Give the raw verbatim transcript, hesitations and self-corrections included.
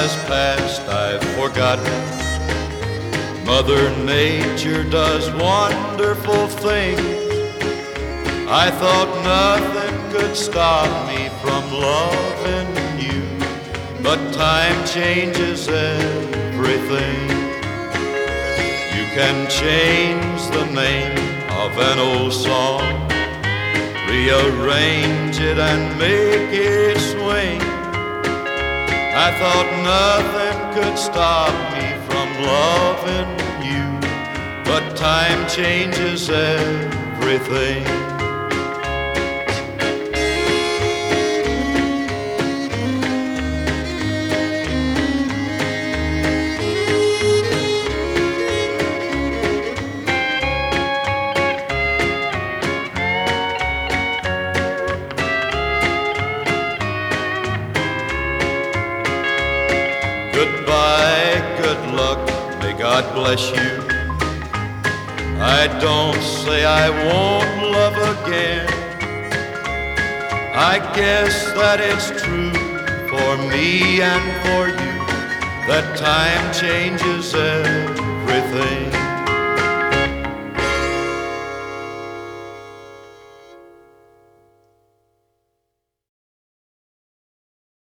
has passed, I've forgotten. Mother Nature does wonderful things. I thought nothing could stop me from loving you, but time changes everything. You can change the name of an old song, rearrange it and make it swing. I thought nothing could stop me from loving you, but time changes everything. Goodbye, good luck, may God bless you. I don't say I won't love again. I guess that it's true for me and for you, that time changes everything.